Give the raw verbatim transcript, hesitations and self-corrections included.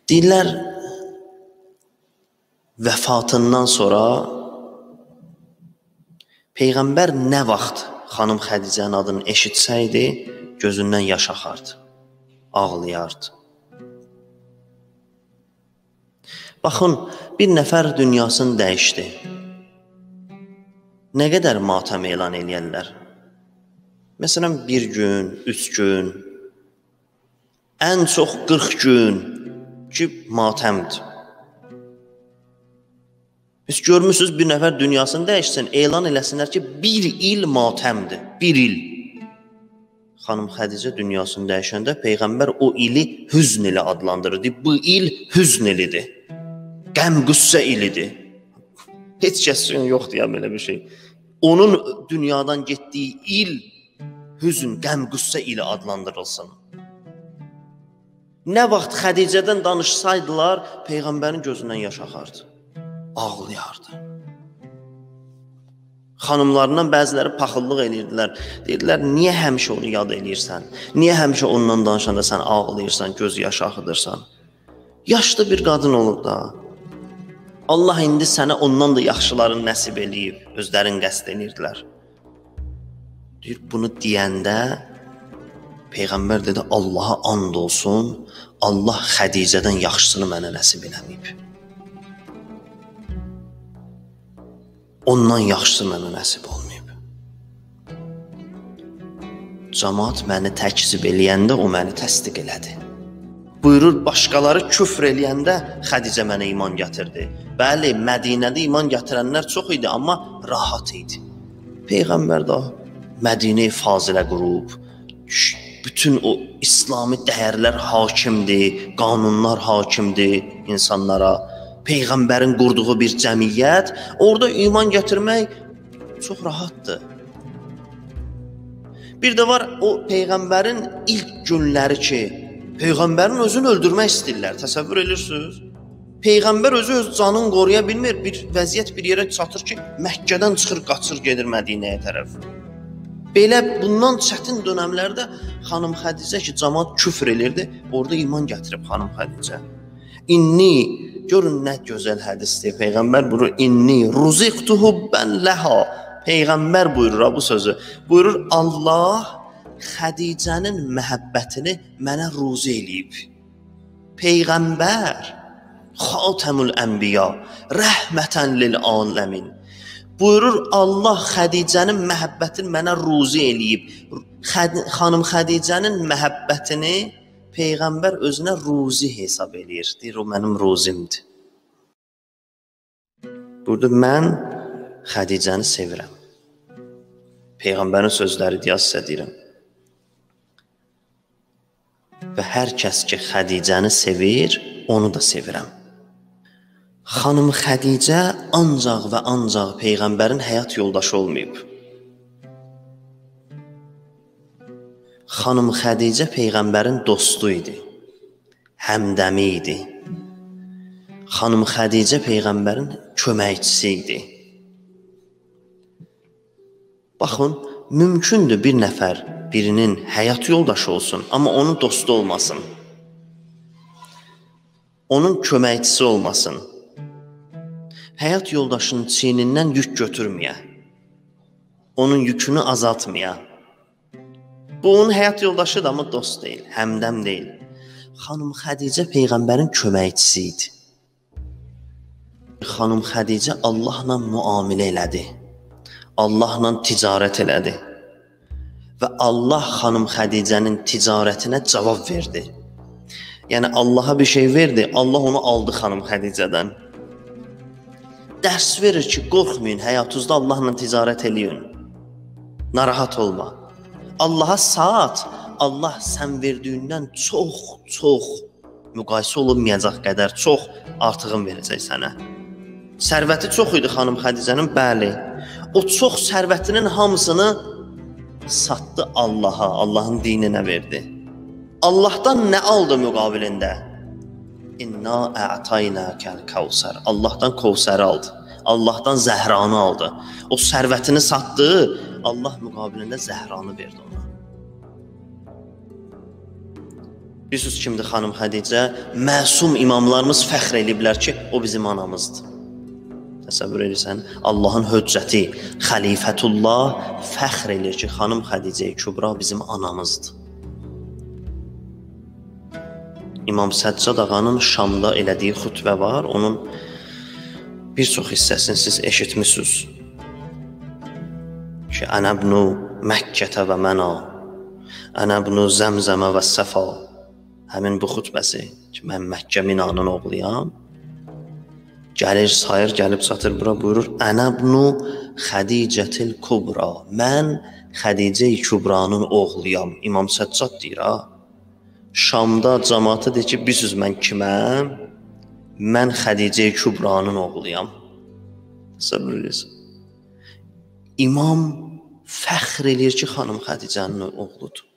Deyirlər, vəfatından sonra Peyğəmbər nə vaxt xanım Xədicənin adını eşitsəydi, gözündən yaş axardı, ağlayardı. Baxın, bir nəfər dünyasını dəyişdi. Nə qədər matəm elan eləyərlər? Məsələn, bir gün, üç gün, ən çox qırx gün ki, matəmdir. Biz görmüsünüz, bir nəfər dünyasını dəyişsin, elan eləsinlər ki, bir il matəmdir, bir il. Xanım Xədicə dünyasını dəyişəndə Peyğəmbər o ili hüzn ilə adlandırırdı. Bu il hüzn ilidir, qəm-qüssə ilidir. Heç kəsin yoxdur ya belə bir şey. Onun dünyadan getdiyi il hüzn, qəm-qüssə ilə adlandırılsın. Nə vaxt Xədicədən danışsaydılar, Peyğəmbərin gözündən yaş axardı, ağlayardı. Xanımlarından bəziləri paxıllıq eləyirdilər. Deyirdilər, niyə həmişə onu yad eləyirsən? Niyə həmişə ondan danışanda sən ağlayırsan, göz yaşı axıdırsan? Yaşlı bir qadın olur da. Allah indi sənə ondan da yaxşılarını nəsib eləyib, özlərin qəsd edirdilər. Deyir, bunu deyəndə Peyğəmbər dedi, Allaha and olsun, Allah Xədicədən yaxşısını mənə nəsib eləməyib. Ondan yaxşısı mənə nəsib olmayıb. Cəmaat məni təkzib eləyəndə o məni təsdiq elədi. Buyurur, başqaları küfr eləyəndə Xədicə mənə iman gətirdi. Bəli, Mədinədə iman gətirənlər çox idi, amma rahat idi. Peyğəmbər də Mədinə-i Fazilə qurub, bütün o İslami dəyərlər hakimdir, qanunlar hakimdir insanlara. Peyğəmbərin qurduğu bir cəmiyyət, orada iman gətirmək çox rahatdır. Bir də var, o Peyğəmbərin ilk günləri ki, Peyğəmbərin özünü öldürmək istəyirlər, təsəvvür edirsiniz? Peyğəmbər özü öz canını qoruya bilmir, bir vəziyyət bir yerə çatır ki, Məkkədən çıxır, qaçır, gedir Mədinəyə tərəf. Belə bundan çətin dönəmlərdə xanım Xədicə ki, cəmaat küfr elirdi, orada iman gətirib xanım Xədicə. İnni, görün nə gözəl hədisdir, Peyğəmbər buyurur, inni ruziqtuhu bən ləha. Peyğəmbər buyurur bu sözü, buyurur, Allah Xədicənin məhəbbətini mənə ruzi eləyib. Peyğəmbər, xatəmül ənbiya, rəhmətən lil aləmin. Buyurur, Allah Xədicənin məhəbbətini mənə ruzi eləyib. Xanım Xədicənin məhəbbətini Peyğəmbər özünə ruzi hesab eləyir. Deyir, o mənim ruzimdir. Burada mən Xədicəni sevirəm. Peyğəmbərin sözləri deyə sizə deyirəm. Və hər kəs ki, Xədicəni sevir, onu da sevirəm. Xanım Xədicə ancaq və ancaq Peyğəmbərin həyat yoldaşı olmayıb. Xanım Xədicə Peyğəmbərin dostu idi, həmdəmi idi. Xanım Xədicə Peyğəmbərin köməkçisi idi. Baxın, mümkündür bir nəfər birinin həyat yoldaşı olsun, amma onun dostu olmasın. Onun köməkçisi olmasın. Həyat yoldaşının çiynindən yük götürməyə. Onun yükünü azaltmaya. Bu, onun həyat yoldaşıdır, amma dost deyil, həmdəm deyil. Xanım Xədicə Peyğəmbərin köməkçisi idi. Xanım Xədicə Allahla müamilə elədi. Allahla ticarət elədi. Və Allah xanım Xədicənin ticarətinə cavab verdi. Yəni, Allaha bir şey verdi, Allah onu aldı xanım Xədicədən. Dərs verir ki, qorxmayın, həyatınızda Allahla ticarət eləyin. Narahat olma. Allaha saat, Allah sən verdiyindən çox, çox müqayisə olunmayacaq qədər çox artığın verəcək sənə. Sərvəti çox idi xanım Xədicənin, bəli. O çox sərvətinin hamısını satdı Allaha, Allahın dininə verdi. Allahdan nə aldı müqabilində? İnna a'taynakal Kəvsər. Allahdan Kəvsəri aldı. Allahdan Zəhranı aldı. O sərvətini satdı, Allah müqabilində Zəhranı verdi ona. Bilirsiniz kimdir xanım Xədicə? Məsum imamlarımız fəxr eləyiblər ki, o bizim anamızdır. Təsəvvür edirsən, Allahın höccəti, xəlifətullah fəxr eləyir ki, xanım Xədicə Kübra bizim anamızdır. İmam Səccad ağanın Şamda elədiyi xutbə var, onun bir çox hissəsini siz eşitmisiniz. Ki, Ənə ibnu Məkkətə və mənə, Ənə ibnu Zəmzəmə və Səfa. Həmin bu xutbəsi ki, mən Məkkə Minanın oğluyam. Gəlir, sayır, gəlib çatır bura, buyurur, Ənə ibnu Xədicətil Kubra. Mən Xədicə-i Kübranın oğluyam. İmam Səccad deyir, ha. Şamda cəmaatı deyir ki, bilirsiniz mən kiməm? Mən Xədicə-i Kübranın oğluyam. Təsəvvür edirsən. İmam fəxr eləyir ki, xanım Xədicənin oğludur.